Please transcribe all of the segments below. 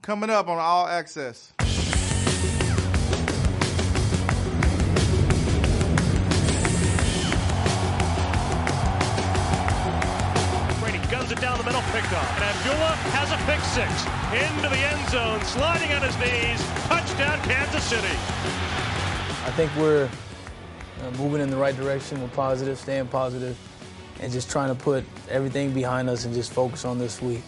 coming up on All Access. Guns it down the middle, picked off. And Abdullah has a pick six. Into the end zone, sliding on his knees. Touchdown, Kansas City. I think we're moving in the right direction. We're positive, staying positive, and just trying to put everything behind us and just focus on this week.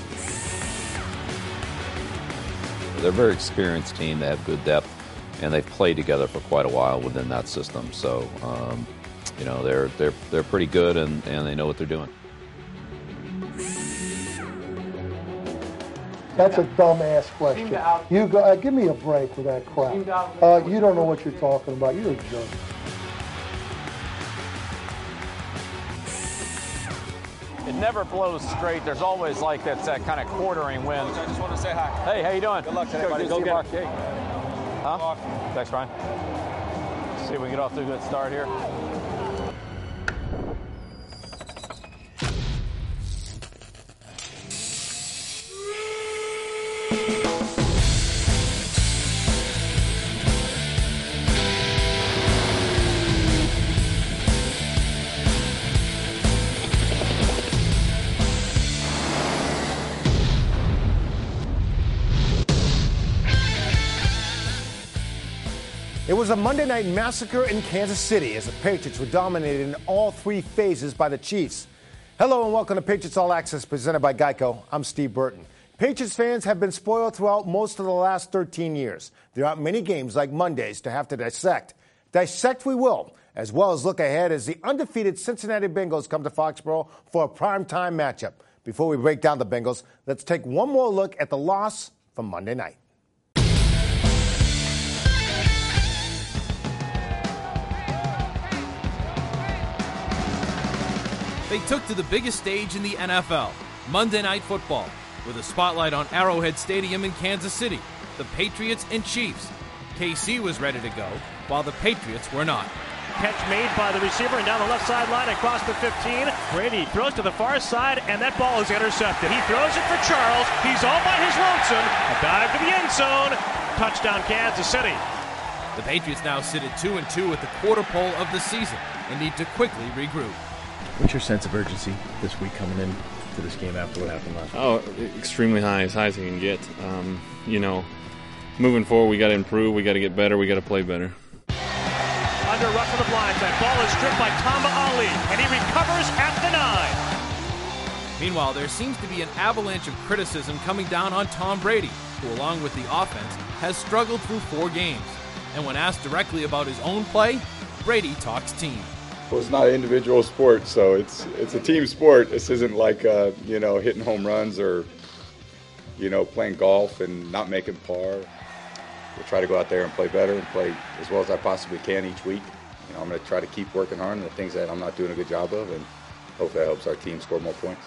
They're a very experienced team. They have good depth, and they've played together for quite a while within that system. So, they're pretty good, and they know what they're doing. That's a dumbass question. You go, give me a break with that crap. You don't know what you're talking about. You're a jerk. It never blows straight. There's always like that kind of quartering wind. I just want to say hi. Hey, how you doing? Good luck today, buddy. Go get it. Huh? Thanks, Ryan. See if we can get off to a good start here. It was a Monday night massacre in Kansas City as the Patriots were dominated in all three phases by the Chiefs. Hello and welcome to Patriots All Access presented by Geico. I'm Steve Burton. Patriots fans have been spoiled throughout most of the last 13 years. There aren't many games like Mondays to have to dissect. Dissect we will, as well as look ahead as the undefeated Cincinnati Bengals come to Foxborough for a primetime matchup. Before we break down the Bengals, let's take one more look at the loss from Monday night. They took to the biggest stage in the NFL, Monday Night Football, with a spotlight on Arrowhead Stadium in Kansas City, the Patriots and Chiefs. KC was ready to go, while the Patriots were not. Catch made by the receiver and down the left sideline across the 15. Brady throws to the far side, and that ball is intercepted. He throws it for Charles. He's all by his lonesome. A dive to the end zone. Touchdown, Kansas City. The Patriots now sit at 2-2 at the quarter pole of the season and need to quickly regroup. What's your sense of urgency this week coming in to this game after what happened last week? Oh, extremely high, as high as we can get. Moving forward, we got to improve, we got to get better, we got to play better. Under rush of the blindside, ball is stripped by Tamba Ali, and he recovers at the 9. Meanwhile, there seems to be an avalanche of criticism coming down on Tom Brady, who, along with the offense, has struggled through 4 games. And when asked directly about his own play, Brady talks team. Well, it's not an individual sport, so it's a team sport. This isn't like hitting home runs or playing golf and not making par. We'll try to go out there and play better and play as well as I possibly can each week. I'm going to try to keep working hard on the things that I'm not doing a good job of, and hopefully that helps our team score more points.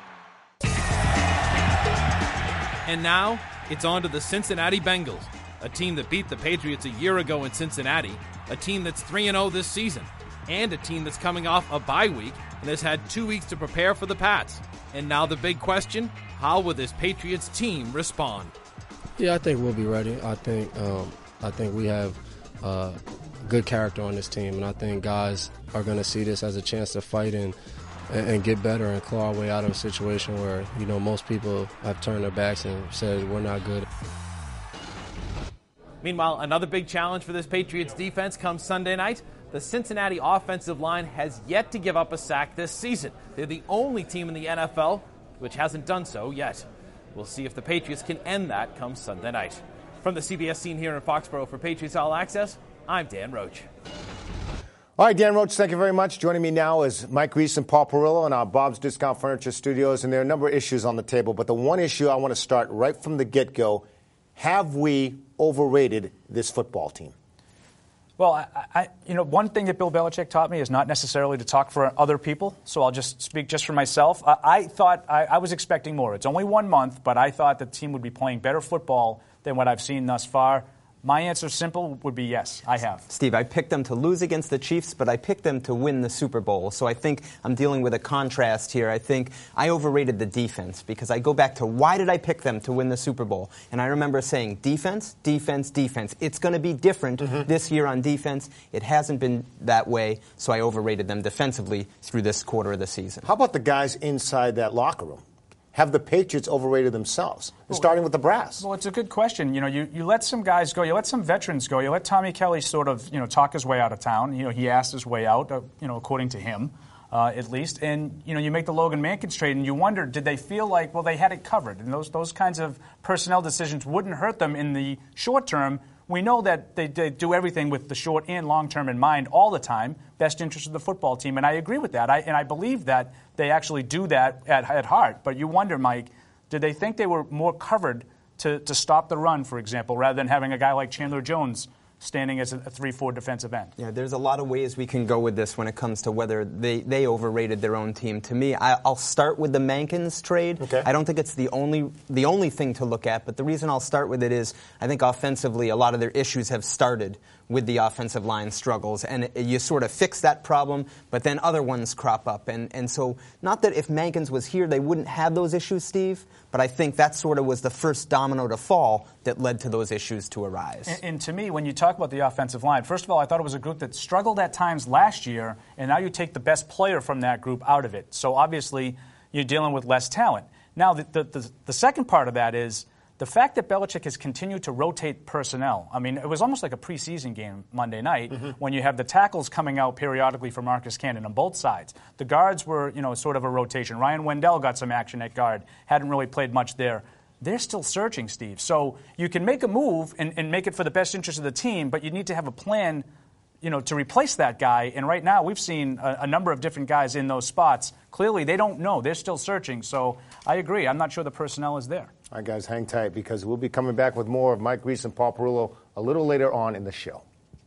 And now it's on to the Cincinnati Bengals, a team that beat the Patriots a year ago in Cincinnati, a team that's 3-0 this season, and a team that's coming off a bye week and has had 2 weeks to prepare for the Pats. And now the big question, how will this Patriots team respond? Yeah, I think we'll be ready. I think we have good character on this team, and I think guys are going to see this as a chance to fight and get better and claw our way out of a situation where, most people have turned their backs and said we're not good. Meanwhile, another big challenge for this Patriots defense comes Sunday night. The Cincinnati offensive line has yet to give up a sack this season. They're the only team in the NFL which hasn't done so yet. We'll see if the Patriots can end that come Sunday night. From the CBS scene here in Foxborough for Patriots All Access, I'm Dan Roach. All right, Dan Roach, thank you very much. Joining me now is Mike Reese and Paul Perillo in our Bob's Discount Furniture Studios, and there are a number of issues on the table, but the one issue I want to start right from the get-go, have we overrated this football team? Well, one thing that Bill Belichick taught me is not necessarily to talk for other people, so I'll just speak just for myself. I thought I was expecting more. It's only 1 month, but I thought the team would be playing better football than what I've seen thus far. My answer, simple, would be yes, I have. Steve, I picked them to lose against the Chiefs, but I picked them to win the Super Bowl. So I think I'm dealing with a contrast here. I think I overrated the defense because I go back to why did I pick them to win the Super Bowl? And I remember saying defense, defense, defense. It's going to be different this year on defense. It hasn't been that way, so I overrated them defensively through this quarter of the season. How about the guys inside that locker room? Have the Patriots overrated themselves? Starting with the brass. Well, it's a good question. You let some guys go. You let some veterans go. You let Tommy Kelly sort of, talk his way out of town. He asked his way out, according to him, at least. And, you make the Logan Mankins trade, and you wonder, did they feel like, well, they had it covered? And those kinds of personnel decisions wouldn't hurt them in the short term. We know that they do everything with the short and long term in mind all the time, best interest of the football team, and I agree with that. I believe that they actually do that at heart. But you wonder, Mike, did they think they were more covered to stop the run, for example, rather than having a guy like Chandler Jones standing as a 3-4 defensive end? Yeah, there's a lot of ways we can go with this when it comes to whether they overrated their own team. To me, I'll start with the Mankins trade. Okay. I don't think it's the only thing to look at, but the reason I'll start with it is I think offensively a lot of their issues have started with the offensive line struggles, and you sort of fix that problem, but then other ones crop up. And so not that if Mankins was here they wouldn't have those issues, Steve, but I think that sort of was the first domino to fall that led to those issues to arise. And to me, when you talk about the offensive line, first of all, I thought it was a group that struggled at times last year, and now you take the best player from that group out of it. So obviously you're dealing with less talent. Now, the second part of that is the fact that Belichick has continued to rotate personnel. I mean, it was almost like a preseason game Monday night when you have the tackles coming out periodically for Marcus Cannon on both sides. The guards were, sort of a rotation. Ryan Wendell got some action at guard. Hadn't really played much there. They're still searching, Steve. So you can make a move and make it for the best interest of the team, but you need to have a plan, to replace that guy. And right now we've seen a number of different guys in those spots. Clearly they don't know. They're still searching. So I agree. I'm not sure the personnel is there. All right, guys, hang tight because we'll be coming back with more of Mike Reiss and Paul Perillo a little later on in the show.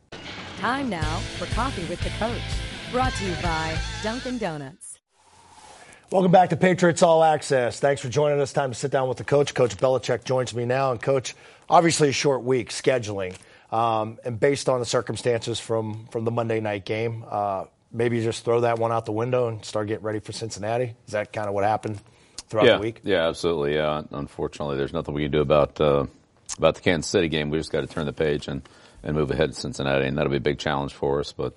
Time now for Coffee with the Coach, brought to you by Dunkin' Donuts. Welcome back to Patriots All Access. Thanks for joining us. Time to sit down with the coach. Coach Belichick joins me now. And, Coach, obviously a short week scheduling. And based on the circumstances from the Monday night game, maybe you just throw that one out the window and start getting ready for Cincinnati? Is that kind of what happened throughout the week? Yeah, absolutely. Yeah, unfortunately, there's nothing we can do about the Kansas City game. We just got to turn the page and move ahead to Cincinnati, and that'll be a big challenge for us. But,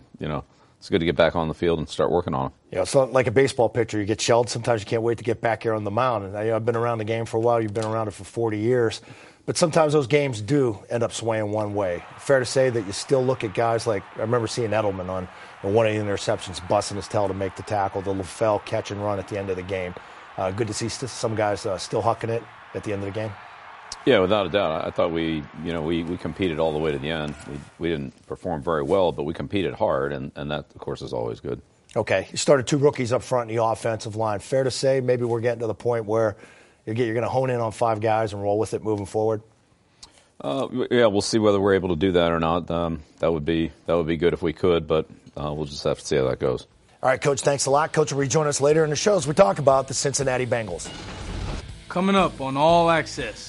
it's good to get back on the field and start working on it. Yeah, it's not like a baseball pitcher. You get shelled. Sometimes you can't wait to get back here on the mound. And I've been around the game for a while. You've been around it for 40 years. But sometimes those games do end up swaying one way. Fair to say that you still look at guys like, I remember seeing Edelman on one of the interceptions, busting his tail to make the tackle, the LaFell catch and run at the end of the game. Good to see some guys still hucking it at the end of the game. Yeah, without a doubt. I thought we competed all the way to the end. We didn't perform very well, but we competed hard, and that, of course, is always good. Okay. You started 2 rookies up front in the offensive line. Fair to say maybe we're getting to the point where you're going to hone in on 5 guys and roll with it moving forward? Yeah, we'll see whether we're able to do that or not. That would be good if we could, but we'll just have to see how that goes. All right, Coach, thanks a lot. Coach will rejoin us later in the show as we talk about the Cincinnati Bengals. Coming up on All Access.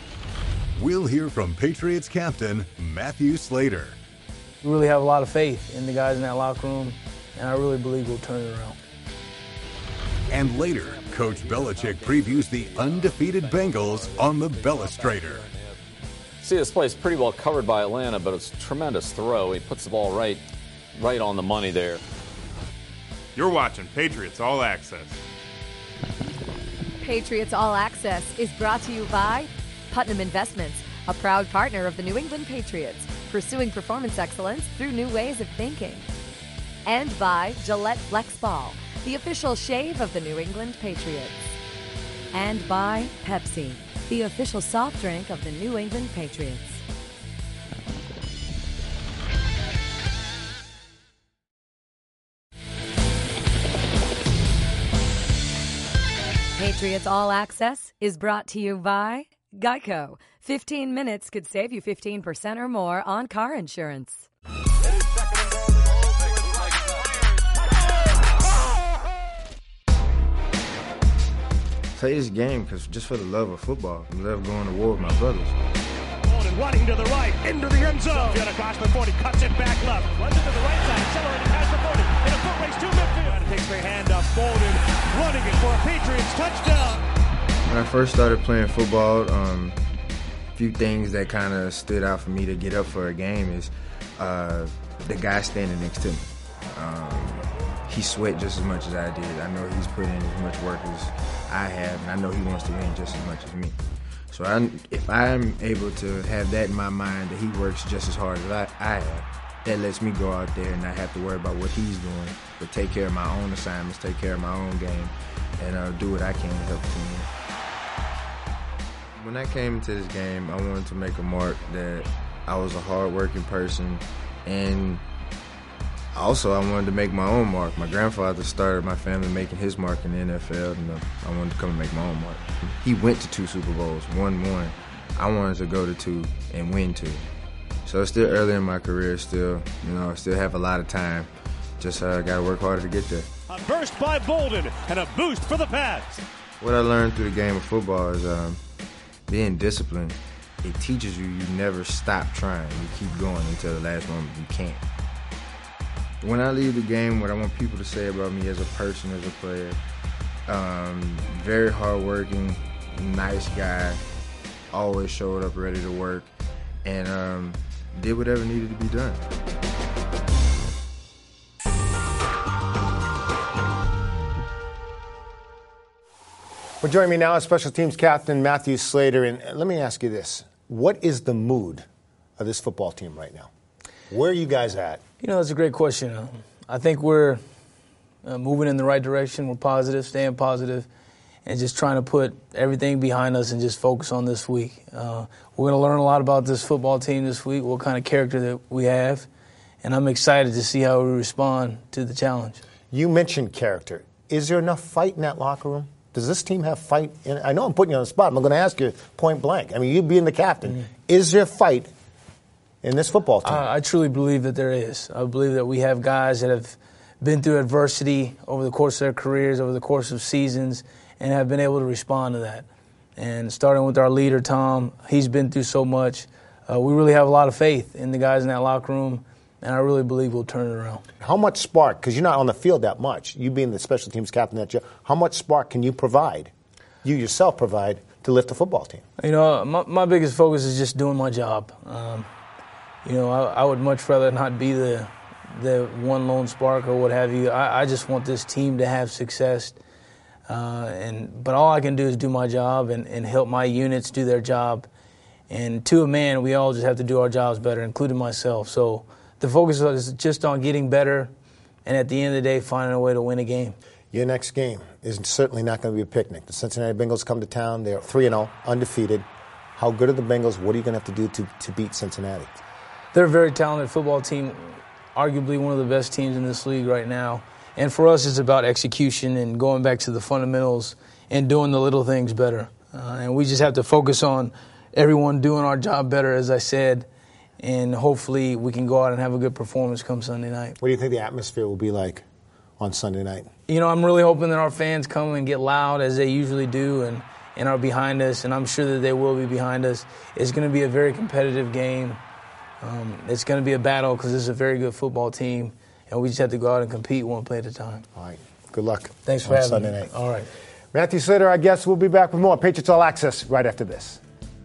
We'll hear from Patriots captain Matthew Slater. We really have a lot of faith in the guys in that locker room, and I really believe we'll turn it around. And later, Coach Belichick previews the undefeated Bengals on the Bellustrator. See, this play is pretty well covered by Atlanta, but it's a tremendous throw. He puts the ball right on the money there. You're watching Patriots All Access. Patriots All Access is brought to you by Putnam Investments, a proud partner of the New England Patriots, pursuing performance excellence through new ways of thinking. And by Gillette Flex Ball, the official shave of the New England Patriots. And by Pepsi, the official soft drink of the New England Patriots. Patriots All Access is brought to you by Geico. 15 minutes could save you 15% or more on car insurance. Play this game just for the love of football. I love going to war with my brothers. running to the right, into the end zone. Sufjan across the 40, cuts it back left, runs it to the right side, accelerating past the 40, in a foot race to midfield. And takes their hand up, Bolden running it for a Patriots touchdown. When I first started playing football, a few things that kind of stood out for me to get up for a game is the guy standing next to me. He sweat just as much as I did. I know he's put in as much work as I have, and I know he wants to win just as much as me. So if I'm able to have that in my mind, that he works just as hard as I have, that lets me go out there and not have to worry about what he's doing, but take care of my own assignments, take care of my own game, and do what I can to help the team. When I came into this game, I wanted to make a mark that I was a hard-working person, and also I wanted to make my own mark. My grandfather started my family making his mark in the NFL, and I wanted to come and make my own mark. He went to 2 Super Bowls, won 1. I wanted to go to 2 and win 2. So it's still early in my career, still have a lot of time. Just got to work harder to get there. A burst by Bolden and a boost for the Pats. What I learned through the game of football is being disciplined. It teaches you never stop trying. You keep going until the last moment you can't. When I leave the game, what I want people to say about me as a person, as a player, very hardworking, nice guy, always showed up ready to work, and did whatever needed to be done. Well, joining me now is Special Teams Captain Matthew Slater. And let me ask you this. What is the mood of this football team right now? Where are you guys at? That's a great question. I think we're moving in the right direction. We're positive, staying positive, and just trying to put everything behind us and just focus on this week. We're going to learn a lot about this football team this week, what kind of character that we have, and I'm excited to see how we respond to the challenge. You mentioned character. Is there enough fight in that locker room? Does this team have fight? I know I'm putting you on the spot. I'm going to ask you point blank. I mean, you being the captain, mm-hmm. Is there fight in this football team? I truly believe that there is. I believe that we have guys that have been through adversity over the course of their careers, over the course of seasons, and have been able to respond to that. And starting with our leader, Tom, he's been through so much. We really have a lot of faith in the guys in that locker room, and I really believe we'll turn it around. How much spark, because you're not on the field that much, you being the special teams captain, how much spark can you provide, you yourself provide, to lift a football team? My biggest focus is just doing my job. I would much rather not be the one lone spark or what have you. I just want this team to have success. But all I can do is do my job and help my units do their job. And to a man, we all just have to do our jobs better, including myself. So the focus is just on getting better and at the end of the day, finding a way to win a game. Your next game is certainly not going to be a picnic. The Cincinnati Bengals come to town. They're 3-0, undefeated. How good are the Bengals? What are you going to have to do to beat Cincinnati? They're a very talented football team, arguably one of the best teams in this league right now. And for us, it's about execution and going back to the fundamentals and doing the little things better. And we just have to focus on everyone doing our job better, as I said, and hopefully we can go out and have a good performance come Sunday night. What do you think the atmosphere will be like on Sunday night? I'm really hoping that our fans come and get loud, as they usually do, and are behind us, and I'm sure that they will be behind us. It's going to be a very competitive game. It's going to be a battle because this is a very good football team, and we just have to go out and compete one play at a time. All right. Good luck. Thanks for having me. Sunday night. All right. Matthew Slater, our guest. We'll be back with more Patriots All Access right after this.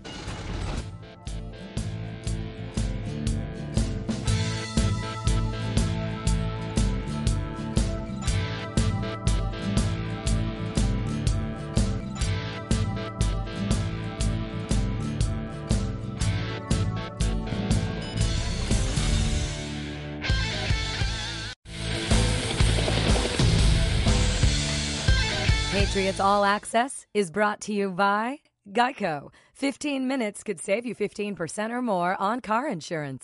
Patriots All Access is brought to you by Geico. 15 minutes could save you 15% or more on car insurance.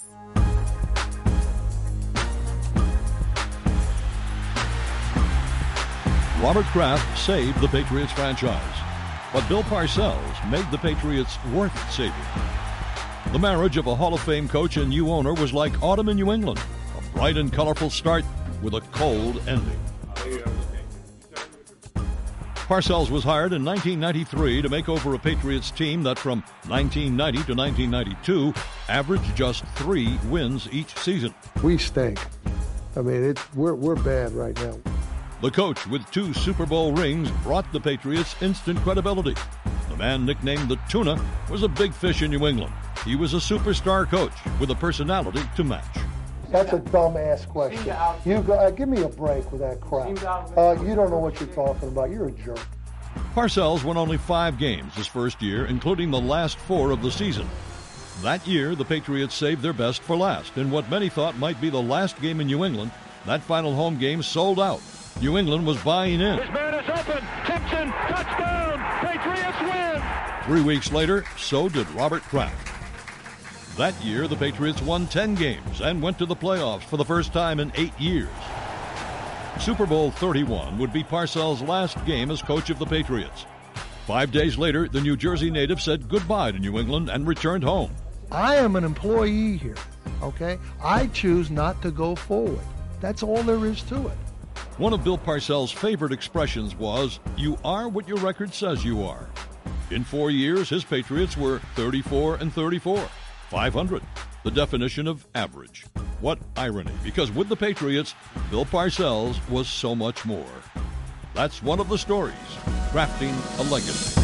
Robert Kraft saved the Patriots franchise, but Bill Parcells made the Patriots worth saving. The marriage of a Hall of Fame coach and new owner was like autumn in New England, a bright and colorful start with a cold ending. Parcells was hired in 1993 to make over a Patriots team that from 1990 to 1992 averaged just 3 wins each season. We stink. I mean, we're bad right now. The coach with 2 Super Bowl rings brought the Patriots instant credibility. The man nicknamed the Tuna was a big fish in New England. He was a superstar coach with a personality to match. That's a dumb-ass question. You go, give me a break with that crap. You don't know what you're talking about. You're a jerk. Parcells won only 5 games his first year, including the last 4 of the season. That year, the Patriots saved their best for last. In what many thought might be the last game in New England, that final home game sold out. New England was buying in. His man is open. Tipton, touchdown. Patriots win. 3 weeks later, so did Robert Kraft. That year, the Patriots won 10 games and went to the playoffs for the first time in 8 years. Super Bowl 31 would be Parcells' last game as coach of the Patriots. 5 days later, the New Jersey native said goodbye to New England and returned home. I am an employee here, okay? I choose not to go forward. That's all there is to it. One of Bill Parcells' favorite expressions was, "You are what your record says you are." In 4 years, his Patriots were 34-34, 500, the definition of average. What irony, because with the Patriots, Bill Parcells was so much more. That's one of the stories, crafting a legacy.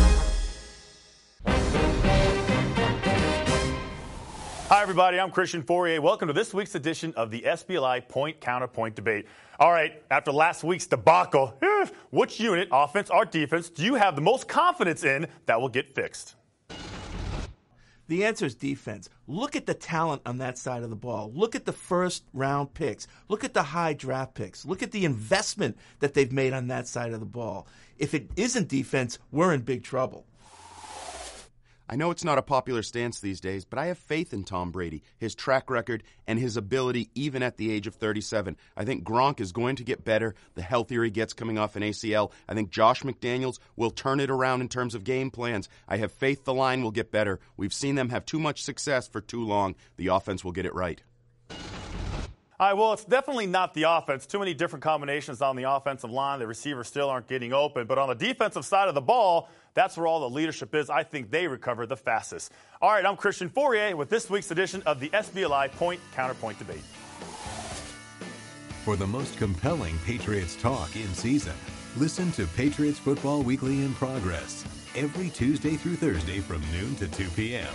Hi, everybody. I'm Christian Fourier. Welcome to this week's edition of the SBLI Point Counterpoint Debate. All right, after last week's debacle, which unit, offense or defense, do you have the most confidence in that will get fixed? The answer is defense. Look at the talent on that side of the ball. Look at the first-round picks. Look at the high draft picks. Look at the investment that they've made on that side of the ball. If it isn't defense, we're in big trouble. I know it's not a popular stance these days, but I have faith in Tom Brady, his track record, and his ability even at the age of 37. I think Gronk is going to get better the healthier he gets coming off an ACL. I think Josh McDaniels will turn it around in terms of game plans. I have faith the line will get better. We've seen them have too much success for too long. The offense will get it right. All right, well, it's definitely not the offense. Too many different combinations on the offensive line. The receivers still aren't getting open. But on the defensive side of the ball, that's where all the leadership is. I think they recover the fastest. All right, I'm Christian Fourier with this week's edition of the SBLI Point Counterpoint Debate. For the most compelling Patriots talk in season, listen to Patriots Football Weekly in Progress every Tuesday through Thursday from noon to 2 p.m.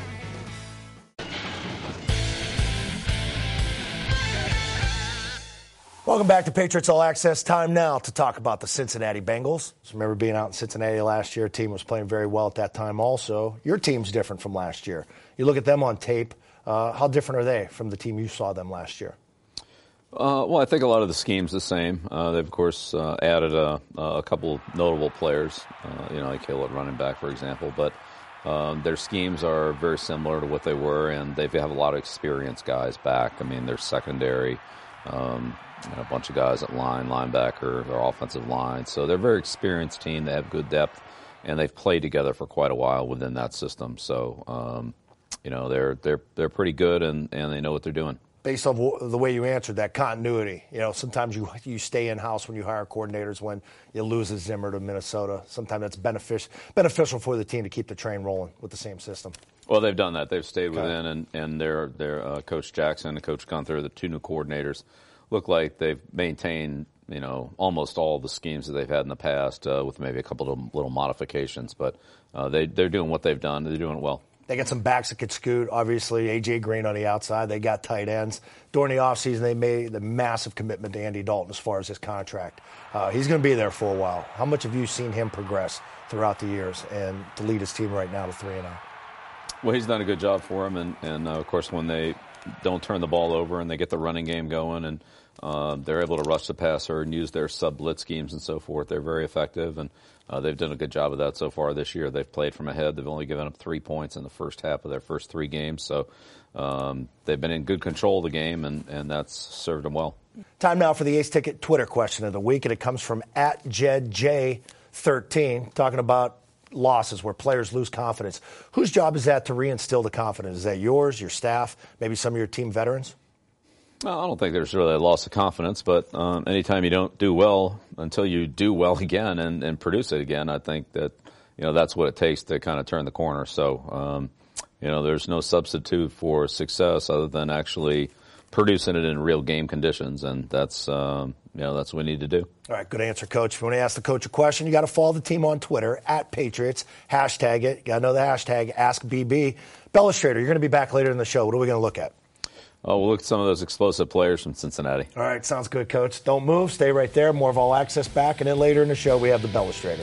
Welcome back to Patriots All Access. Time now to talk about the Cincinnati Bengals. So remember being out in Cincinnati last year, team was playing very well at that time also. Your team's different from last year. You look at them on tape. How different are they from the team you saw them last year? Well, I think a lot of the scheme's the same. They've, of course, added a couple notable players, like Hill at running back, for example. But their schemes are very similar to what they were, and they have a lot of experienced guys back. I mean, they're secondary. A bunch of guys at linebacker, their offensive line. So they're a very experienced team. They have good depth, and they've played together for quite a while within that system. So, they're pretty good, and they know what they're doing. Based on the way you answered that continuity, sometimes you stay in-house when you hire coordinators when you lose a Zimmer to Minnesota. Sometimes that's beneficial for the team to keep the train rolling with the same system. Well, they've done that. They've stayed within, and their Coach Jackson and Coach Gunther, the two new coordinators, look like they've maintained, almost all the schemes that they've had in the past, with maybe a couple of little modifications. But they're doing what they've done. They're doing it well. They got some backs that could scoot. Obviously, A.J. Green on the outside. They got tight ends. During the offseason, they made the massive commitment to Andy Dalton as far as his contract. He's going to be there for a while. How much have you seen him progress throughout the years and to lead his team right now to 3-0? Well, he's done a good job for him. And of course, when they don't turn the ball over and they get the running game going and they're able to rush the passer and use their sub-blitz schemes and so forth, they're very effective. And they've done a good job of that so far this year. They've played from ahead. They've only given up 3 points in the first half of their first 3 games. So they've been in good control of the game, and that's served them well. Time now for the Ace Ticket Twitter question of the week, and it comes from @JedJ13, talking about losses where players lose confidence. Whose job is that to reinstill the confidence? Is that yours, your staff, maybe some of your team veterans? Well, I don't think there's really a loss of confidence, but anytime you don't do well until you do well again and produce it again, I think that, that's what it takes to kind of turn the corner. So, there's no substitute for success other than actually producing it in real game conditions, and that's what we need to do. All right, good answer, Coach. If you want to ask the coach a question, you got to follow the team on Twitter, @Patriots, hashtag it. You got to know the hashtag, AskBB. Bellustrator, you're going to be back later in the show. What are we going to look at? Oh, we'll look at some of those explosive players from Cincinnati. All right, sounds good, Coach. Don't move. Stay right there. More of All Access back. And then later in the show, we have the Bellustrator.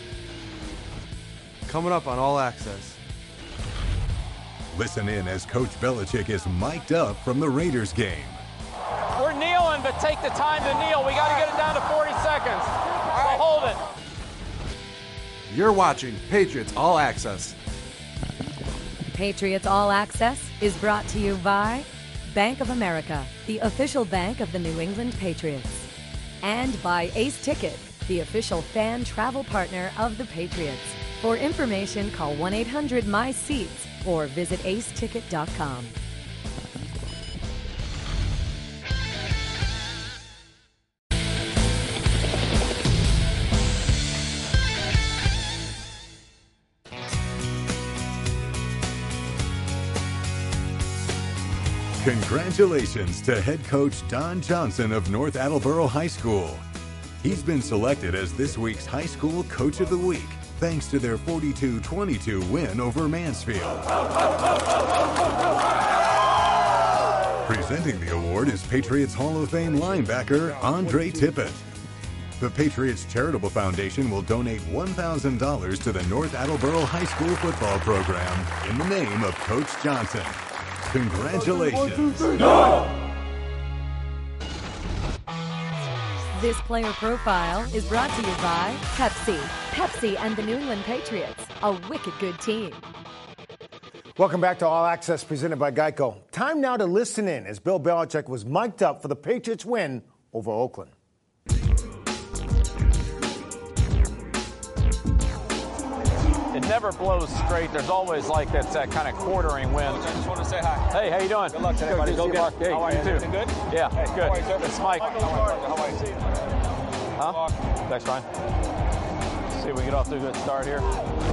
Coming up on All Access. Listen in as Coach Belichick is mic'd up from the Raiders game. We're kneeling, but take the time to kneel. We got to get it down to 40 seconds. So hold it. You're watching Patriots All Access. Patriots All Access is brought to you by Bank of America, the official bank of the New England Patriots. And by Ace Ticket, the official fan travel partner of the Patriots. For information, call 1-800-MY-SEATS or visit aceticket.com. Congratulations to head coach Don Johnson of North Attleboro High School. He's been selected as this week's High School Coach of the Week, thanks to their 42-22 win over Mansfield. Presenting the award is Patriots Hall of Fame linebacker Andre Tippett. The Patriots Charitable Foundation will donate $1,000 to the North Attleboro High School football program in the name of Coach Johnson. Congratulations. This player profile is brought to you by Pepsi. Pepsi and the New England Patriots, a wicked good team. Welcome back to All Access presented by Geico. Time now to listen in as Bill Belichick was mic'd up for the Patriots win over Oakland. It never blows straight. There's always like that kind of quartering wind. I just want to say hi. Hey, how you doing? Good luck today, buddy. Go get it. Hey, how are you? You too. Everything good? Yeah, hey, good. How are you, sir? It's Mike. How are you? Huh? Thanks, Ryan. See if we get off to a good start here.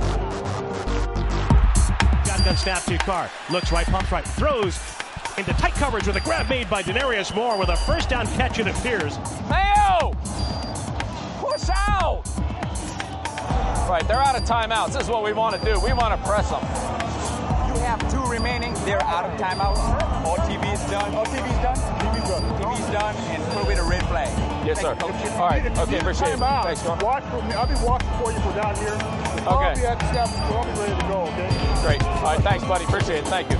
Shotgun snap to Carr. Looks right, pumps right, throws into tight coverage with a grab made by Denarius Moore with a first down catch, it appears. Mayo! Push out! Right, they're out of timeouts. This is what we want to do. We want to press them. You have 2 remaining. They're out of timeouts. All TV's done. All TV's done? TV's done. TV's done, and throw it a red flag. Yes, sir. All right. Okay, appreciate it. Thanks, John. Watch for me. I'll be watching for you for down here. Okay. I'll be at the snap, so I'll be ready to go, okay? Great. All right, thanks, buddy. Appreciate it. Thank you.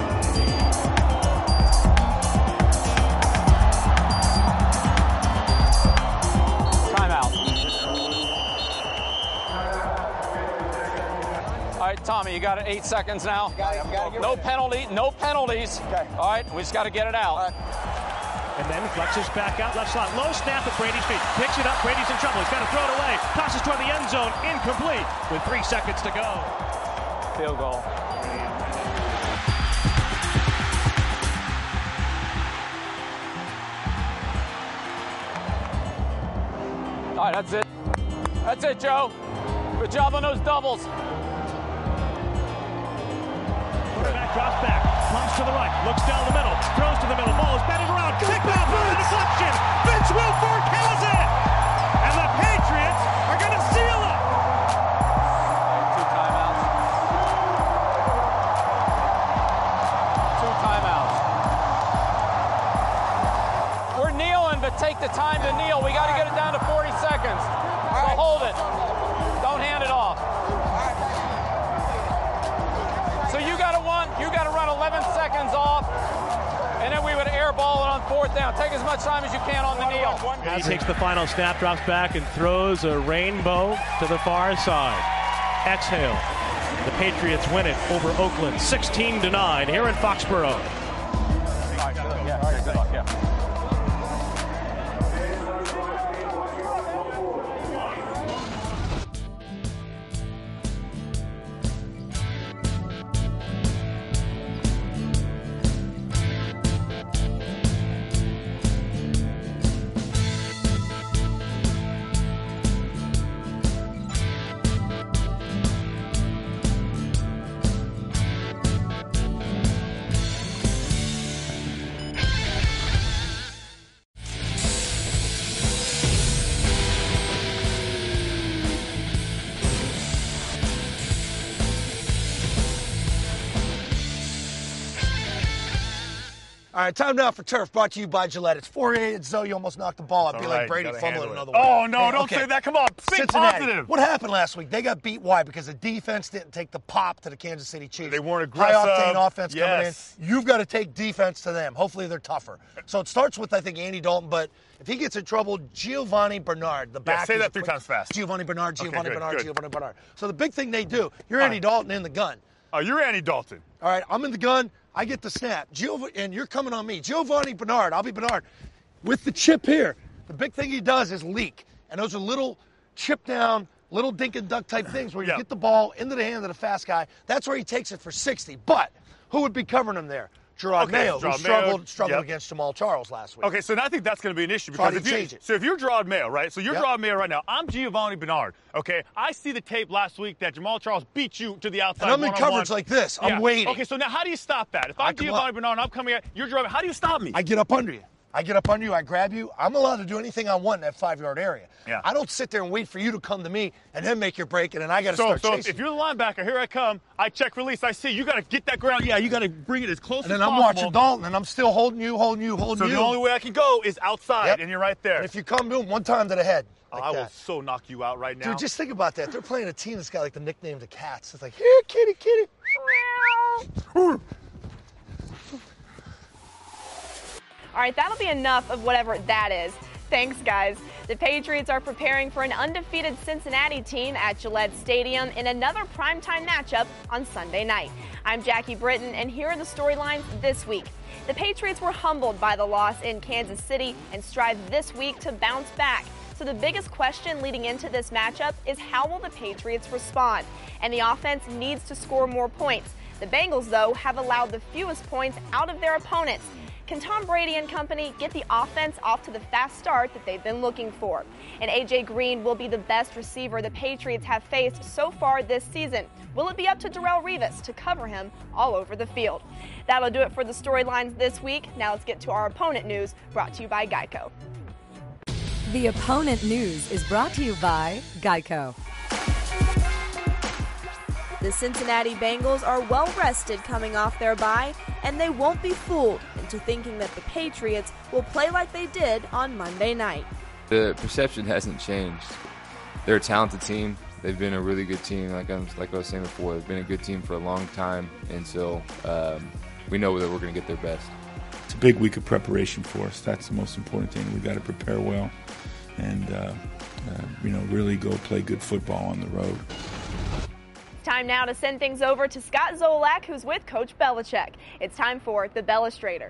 All right, Tommy, you got it. 8 seconds now. No penalty, no penalties. Okay. All right, we just got to get it out. And then flexes back out, left slot, low snap at Brady's feet. Picks it up, Brady's in trouble. He's got to throw it away. Tosses toward the end zone, incomplete with 3 seconds to go. Field goal. All right, that's it. That's it, Joe. Good job on those doubles. Quarterback drops back, pumps to the right, looks down the middle, throws to the middle, ball is batted around, kicked off on the deflection. Vince Wilfork has it, and the Patriots are going to seal it. 2 timeouts. 2 timeouts. We're kneeling, but take the time to kneel. We got to get it down to 40 seconds. So hold it. Don't hand it off. So you got to run 11 seconds off, and then we would airball it on 4th down. Take as much time as you can on the kneel. He takes the final snap, drops back, and throws a rainbow to the far side. Exhale. The Patriots win it over Oakland, 16-9 here in Foxborough. All right, good luck. Yeah, all right, good luck. Yeah. All right, time now for Turf, brought to you by Gillette. It's 4-8. It's Zoe. You almost knocked the ball. I feel like Brady fumbling another one. Oh, no, don't say that. Come on, think positive. What happened last week? They got beat. Why? Because the defense didn't take the pop to the Kansas City Chiefs. They weren't aggressive. High-octane offense coming in. You've got to take defense to them. Hopefully they're tougher. So it starts with, I think, Andy Dalton, but if he gets in trouble, Giovanni Bernard, the back. Say that 3 times fast. Giovanni Bernard. Good. Giovanni Bernard. So the big thing they do, you're Andy Dalton in the gun. Oh, you're Andy Dalton. All right, I'm in the gun. I get the snap. And you're coming on me. Giovanni Bernard, I'll be Bernard. With the chip here, the big thing he does is leak. And those are little chip down, little dink and duck type things where you get the ball into the hand of the fast guy. That's where he takes it for 60. But who would be covering him there? Gerard Mayo, who struggled against Jamal Charles last week. Okay, so now I think that's going to be an issue because if you're Gerard Mayo, right? So you're Gerard Mayo right now. I'm Giovanni Bernard. Okay, I see the tape last week that Jamal Charles beat you to the outside. And I'm in coverage like this. I'm waiting. Okay, so now how do you stop that? If I'm Giovanni Bernard and I'm coming at you're Gerard, how do you stop me? I get up under you. I grab you. I'm allowed to do anything I want in that 5-yard area. Yeah. I don't sit there and wait for you to come to me and then make your break, and then I got to start chasing. So if you're the linebacker, here I come, I check release, I see, you got to get that ground. Yeah, you got to bring it as close as possible. And then I'm watching Dalton, and I'm still holding you. So the only way I can go is outside, and you're right there. And if you come to him one time to the head. Like I will so knock you out right now. Dude, just think about that. They're playing a team that's got like the nickname the Cats. It's like, here, kitty, kitty. All right, that'll be enough of whatever that is. Thanks, guys. The Patriots are preparing for an undefeated Cincinnati team at Gillette Stadium in another primetime matchup on Sunday night. I'm Jackie Britton, and here are the storylines this week. The Patriots were humbled by the loss in Kansas City and strive this week to bounce back. So the biggest question leading into this matchup is how will the Patriots respond? And the offense needs to score more points. The Bengals, though, have allowed the fewest points out of their opponents. Can Tom Brady and company get the offense off to the fast start that they've been looking for? And A.J. Green will be the best receiver the Patriots have faced so far this season. Will it be up to Darrelle Revis to cover him all over the field? That'll do it for the storylines this week. Now let's get to our opponent news, brought to you by Geico. The opponent news is brought to you by Geico. The Cincinnati Bengals are well rested coming off their bye, and they won't be fooled into thinking that the Patriots will play like they did on Monday night. The perception hasn't changed. They're a talented team. They've been a really good team, like I was saying before. They've been a good team for a long time, and so we know that we're going to get their best. It's a big week of preparation for us. That's the most important thing. We've got to prepare well and really go play good football on the road. Time now to send things over to Scott Zolak, who's with Coach Belichick. It's time for the Bellustrator.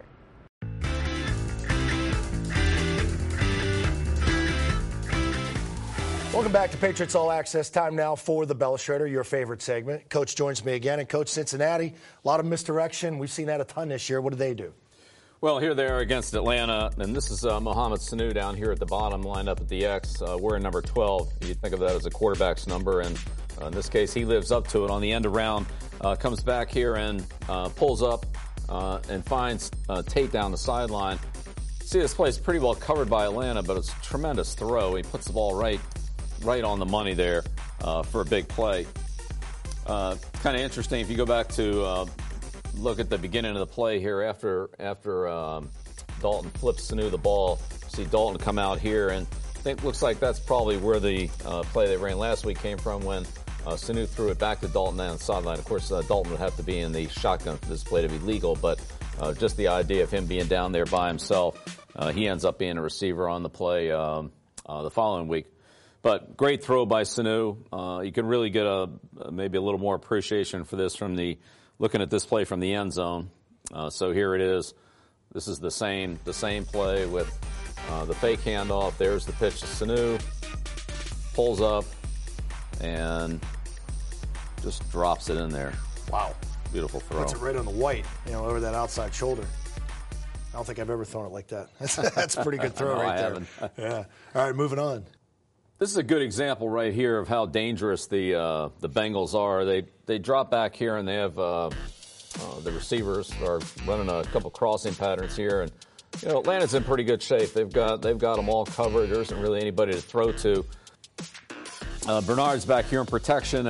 Welcome back to Patriots All Access. Time now for the Bellustrator, your favorite segment. Coach joins me again, and Coach, Cincinnati, a lot of misdirection. We've seen that a ton this year. What do they do? Well, here they are against Atlanta, and this is Mohamed Sanu down here at the bottom, lined up at the X. We're in number 12. You think of that as a quarterback's number, and in this case, he lives up to it on the end around. Comes back here and pulls up and finds Tate down the sideline. See, this play is pretty well covered by Atlanta, but it's a tremendous throw. He puts the ball right on the money there for a big play. Kind of interesting if you go back to look at the beginning of the play here after Dalton flips Sanu the ball. See Dalton come out here, and I think looks like that's probably where the play they ran last week came from when Sanu threw it back to Dalton down the sideline. Of course, Dalton would have to be in the shotgun for this play to be legal, but just the idea of him being down there by himself, he ends up being a receiver on the play the following week. But great throw by Sanu. You can really get maybe a little more appreciation for this from looking at this play from the end zone. So here it is. This is the same play with the fake handoff. There's the pitch to Sanu. Pulls up and just drops it in there. Wow. Beautiful throw. Puts it right on the white, over that outside shoulder. I don't think I've ever thrown it like that. That's a pretty good throw right there. Yeah. All right, moving on. This is a good example right here of how dangerous the Bengals are. They drop back here and they have the receivers are running a couple crossing patterns here, and Atlanta's in pretty good shape. They've got them all covered. There isn't really anybody to throw to. Bernard's back here in protection, and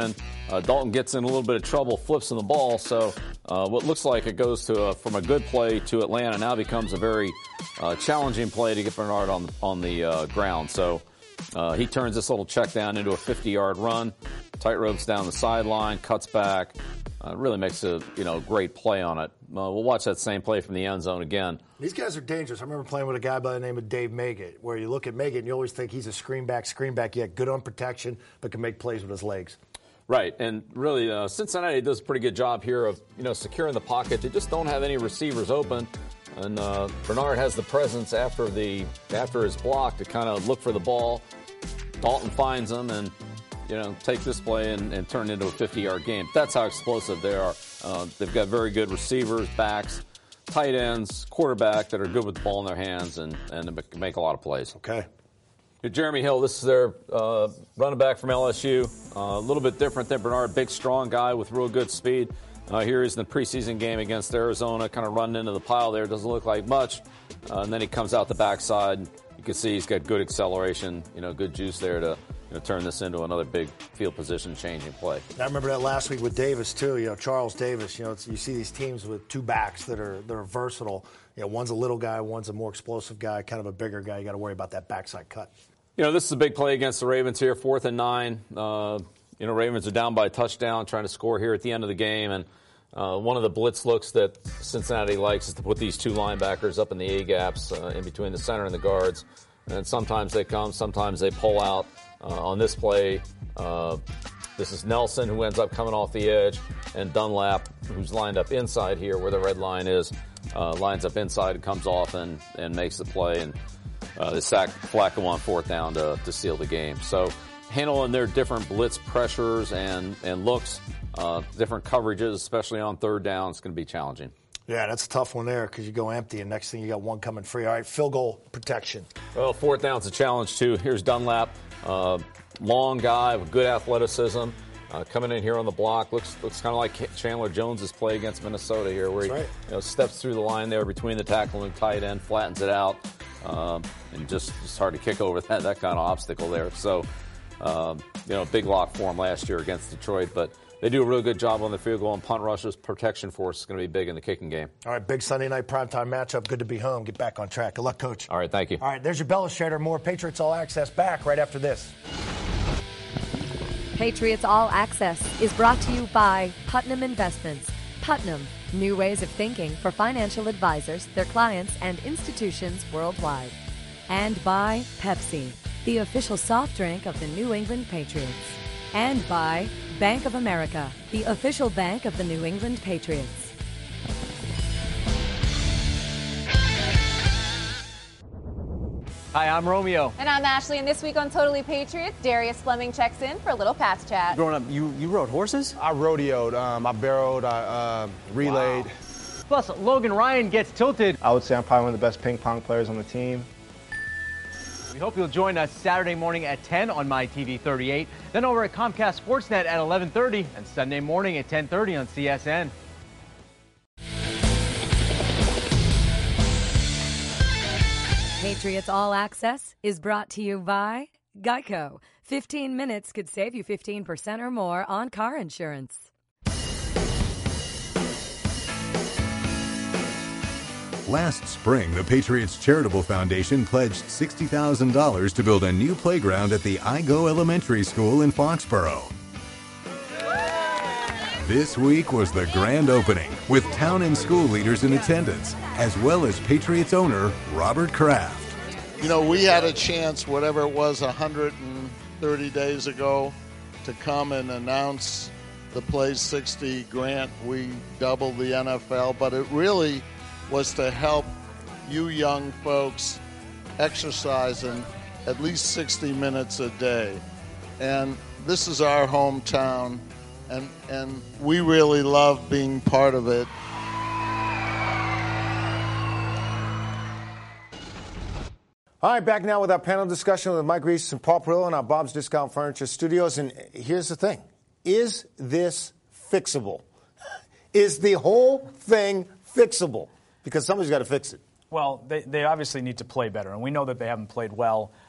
Dalton gets in a little bit of trouble, flips in the ball. So what looks like it goes to from a good play to Atlanta now becomes a very challenging play to get Bernard on the ground. So he turns this little check down into a 50-yard run, tight ropes down the sideline, cuts back. Really makes a great play on it. We'll watch that same play from the end zone again. These guys are dangerous. I remember playing with a guy by the name of Dave Maggott, where you look at Maggott and you always think he's a screen back, yet good on protection, but can make plays with his legs. Right, and really Cincinnati does a pretty good job here of securing the pocket. They just don't have any receivers open, and Bernard has the presence after his block to kind of look for the ball. Dalton finds him and take this play and turn it into a 50-yard game. That's how explosive they are. They've got very good receivers, backs, tight ends, quarterback that are good with the ball in their hands and make a lot of plays. Okay. Jeremy Hill, this is their running back from LSU. A little bit different than Bernard, big, strong guy with real good speed. Here he's in the preseason game against Arizona, kind of running into the pile there. Doesn't look like much. And then he comes out the backside. You can see he's got good acceleration, good juice there to turn this into another big field position changing play. I remember that last week with Davis too. Charles Davis. You see these teams with two backs that are versatile. One's a little guy, one's a more explosive guy, kind of a bigger guy. You got to worry about that backside cut. This is a big play against the Ravens here, 4th and 9. Ravens are down by a touchdown, trying to score here at the end of the game, and one of the blitz looks that Cincinnati likes is to put these two linebackers up in the A gaps in between the center and the guards. And sometimes they come, sometimes they pull out. On this play, this is Nelson who ends up coming off the edge, and Dunlap, who's lined up inside here where the red line is, lines up inside and comes off and makes the play. And they sack Flacco on 4th down to seal the game. So handling their different blitz pressures and looks, different coverages, especially on 3rd down, it's going to be challenging. Yeah, that's a tough one there because you go empty, and next thing you got one coming free. All right, field goal protection. Well, 4th down's a challenge, too. Here's Dunlap, long guy with good athleticism, coming in here on the block. Looks kind of like Chandler Jones's play against Minnesota here, where he steps through the line there between the tackle and tight end, flattens it out, and just hard to kick over that kind of obstacle there. So, big lock for him last year against Detroit, but they do a real good job on the field goal and punt rushes. Protection for us is going to be big in the kicking game. All right, big Sunday night primetime matchup. Good to be home. Get back on track. Good luck, Coach. All right, thank you. All right, there's your bell shader. More Patriots All Access back right after this. Patriots All Access is brought to you by Putnam Investments. Putnam, new ways of thinking for financial advisors, their clients, and institutions worldwide. And by Pepsi, the official soft drink of the New England Patriots. And by Bank of America, the official bank of the New England Patriots. Hi, I'm Romeo. And I'm Ashley, and this week on Totally Patriots, Darius Fleming checks in for a little Pats chat. Growing up, you rode horses? I rodeoed, I barreled, I relayed. Wow. Plus, Logan Ryan gets tilted. I would say I'm probably one of the best ping pong players on the team. We hope you'll join us Saturday morning at 10 on MyTV 38, then over at Comcast Sportsnet at 11:30, and Sunday morning at 10:30 on CSN. Patriots All Access is brought to you by Geico. 15 minutes could save you 15% or more on car insurance. Last spring, the Patriots Charitable Foundation pledged $60,000 to build a new playground at the IGO Elementary School in Foxborough. This week was the grand opening, with town and school leaders in attendance, as well as Patriots owner Robert Kraft. We had a chance, whatever it was, 130 days ago, to come and announce the Play 60 grant. We doubled the NFL, but it really was to help you young folks exercise in at least 60 minutes a day. And this is our hometown, and we really love being part of it. All right, back now with our panel discussion with Mike Reese and Paul Perillo in our Bob's Discount Furniture Studios. And here's the thing. Is this fixable? Is the whole thing fixable? Because somebody's got to fix it. Well, they obviously need to play better, and we know that they haven't played well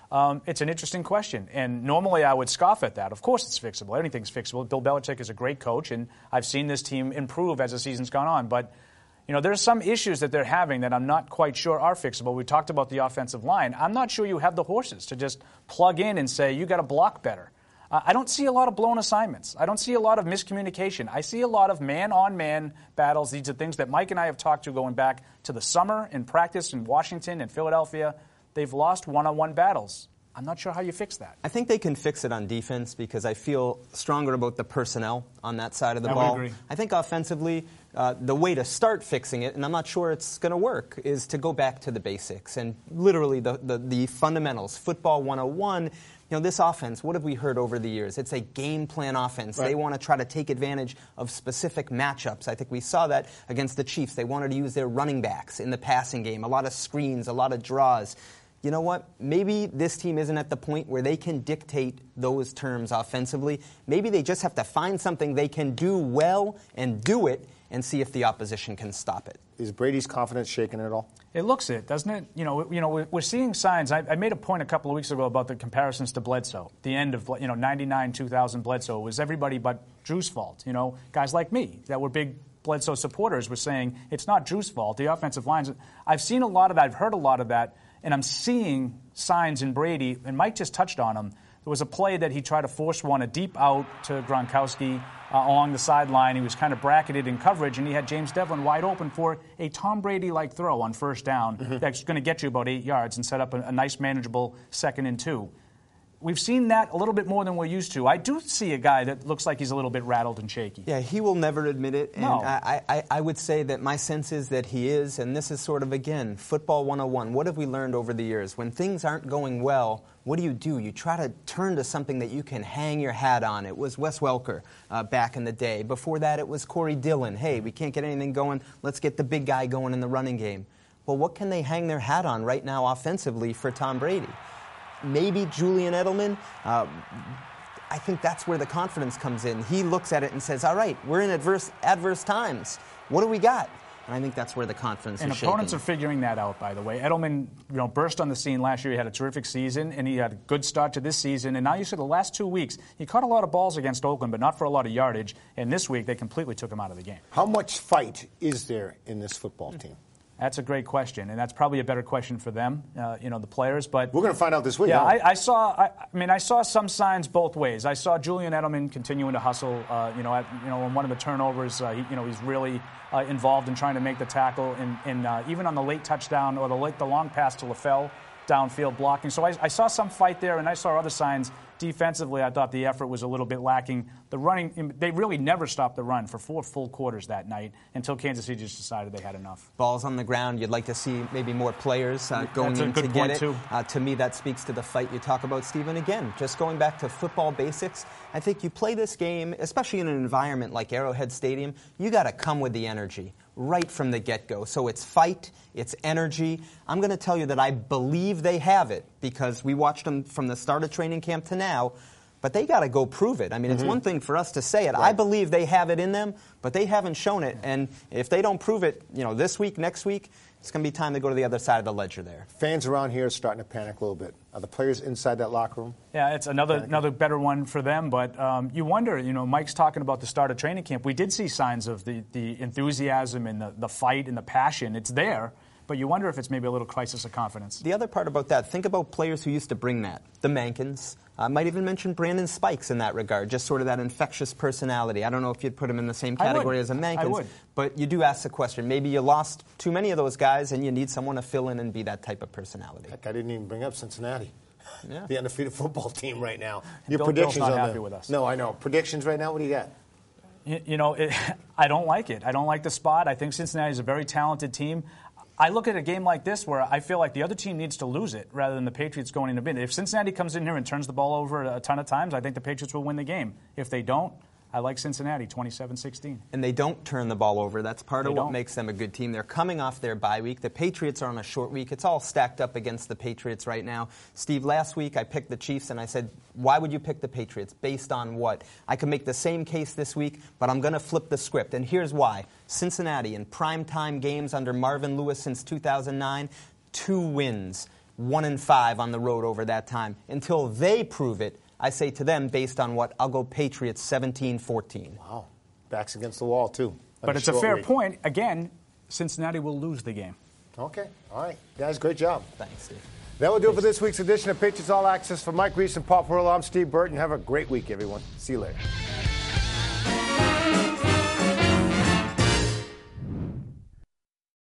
It's an interesting question. And normally I would scoff at that. Of course it's fixable. Anything's fixable. Bill Belichick is a great coach, and I've seen this team improve as the season's gone on. But, there's some issues that they're having that I'm not quite sure are fixable. We talked about the offensive line. I'm not sure you have the horses to just plug in and say, you got to block better. I don't see a lot of blown assignments. I don't see a lot of miscommunication. I see a lot of man-on-man battles. These are things that Mike and I have talked to going back to the summer in practice in Washington and Philadelphia. They've lost one-on-one battles. I'm not sure how you fix that. I think they can fix it on defense because I feel stronger about the personnel on that side of the ball. Would agree. I think offensively, the way to start fixing it, and I'm not sure it's going to work, is to go back to the basics and literally the fundamentals. Football 101. This offense, what have we heard over the years? It's a game plan offense. Right. They want to try to take advantage of specific matchups. I think we saw that against the Chiefs. They wanted to use their running backs in the passing game, a lot of screens, a lot of draws. You know what? Maybe this team isn't at the point where they can dictate those terms offensively. Maybe they just have to find something they can do well and do it and see if the opposition can stop it. Is Brady's confidence shaken at all? It looks it, doesn't it? We're seeing signs. I made a point a couple of weeks ago about the comparisons to Bledsoe. The end of 99, 2000 Bledsoe was everybody but Drew's fault. Guys like me that were big Bledsoe supporters were saying it's not Drew's fault. The offensive lines. I've seen a lot of that. I've heard a lot of that. And I'm seeing signs in Brady, and Mike just touched on them. There was a play that he tried to force one, a deep out to Gronkowski along the sideline. He was kind of bracketed in coverage, and he had James Devlin wide open for a Tom Brady-like throw on first down that's going to get you about 8 yards and set up a nice, manageable 2nd and 2. We've seen that a little bit more than we're used to. I do see a guy that looks like he's a little bit rattled and shaky. Yeah, he will never admit it. And no. I would say that my sense is that he is, and this is sort of, again, football 101. What have we learned over the years? When things aren't going well, what do? You try to turn to something that you can hang your hat on. It was Wes Welker back in the day. Before that, it was Corey Dillon. Hey, we can't get anything going. Let's get the big guy going in the running game. Well, what can they hang their hat on right now offensively for Tom Brady? Maybe Julian Edelman. I think that's where the confidence comes in. He looks at it and says, all right, we're in adverse times. What do we got? And I think that's where the confidence is shaking. And opponents are figuring that out, by the way. Edelman, burst on the scene last year. He had a terrific season, and he had a good start to this season. And now you see the last 2 weeks, he caught a lot of balls against Oakland, but not for a lot of yardage. And this week, they completely took him out of the game. How much fight is there in this football team? That's a great question, and that's probably a better question for them, the players. But we're going to find out this week. Yeah, I saw some signs both ways. I saw Julian Edelman continuing to hustle. On one of the turnovers, he's really involved in trying to make the tackle, and even on the late touchdown or the long pass to LaFell, downfield blocking. So I saw some fight there, and I saw other signs. Defensively, I thought the effort was a little bit lacking. The running, they really never stopped the run for 4 full quarters that night until Kansas City just decided they had enough. Balls on the ground. You'd like to see maybe more players going in to get it. To me, that speaks to the fight you talk about, Stephen. Again, just going back to football basics, I think you play this game, especially in an environment like Arrowhead Stadium, you got to come with the energy right from the get-go. So it's fight, it's energy. I'm going to tell you that I believe they have it because we watched them from the start of training camp to now, but they got to go prove it. I mean, it's one thing for us to say it. Right. I believe they have it in them, but they haven't shown it. And if they don't prove it, this week, next week, it's going to be time to go to the other side of the ledger there. Fans around here are starting to panic a little bit. Are the players inside that locker room? Yeah, it's another better one for them. But you wonder, Mike's talking about the start of training camp. We did see signs of the enthusiasm and the fight and the passion. It's there. But you wonder if it's maybe a little crisis of confidence. The other part about that, think about players who used to bring that. The Mankins. I might even mention Brandon Spikes in that regard, just sort of that infectious personality. I don't know if you'd put him in the same category as a Mankins. I would. But you do ask the question, maybe you lost too many of those guys and you need someone to fill in and be that type of personality. Heck, I didn't even bring up Cincinnati. Yeah. The undefeated football team right now. Your predictions not on happy with us. No, I know. Predictions right now, what do you got? I don't like it. I don't like the spot. I think Cincinnati is a very talented team. I look at a game like this where I feel like the other team needs to lose it rather than the Patriots going in a bid. If Cincinnati comes in here and turns the ball over a ton of times, I think the Patriots will win the game. If they don't, I like Cincinnati, 27-16. And they don't turn the ball over. That's part of what makes them a good team. They're coming off their bye week. The Patriots are on a short week. It's all stacked up against the Patriots right now. Steve, last week I picked the Chiefs, and I said, why would you pick the Patriots? Based on what? I could make the same case this week, but I'm going to flip the script. And here's why. Cincinnati in primetime games under Marvin Lewis since 2009, 2 wins. 1-5 on the road over that time. Until they prove it, I say to them, based on what, I'll go Patriots 17-14. Wow. Backs against the wall, too. But it's a fair point. Again, Cincinnati will lose the game. Okay. All right. Guys, great job. Thanks, Steve. That will do it for this week's edition of Patriots All Access. For Mike Reese and Paul Perillo, I'm Steve Burton. Have a great week, everyone. See you later.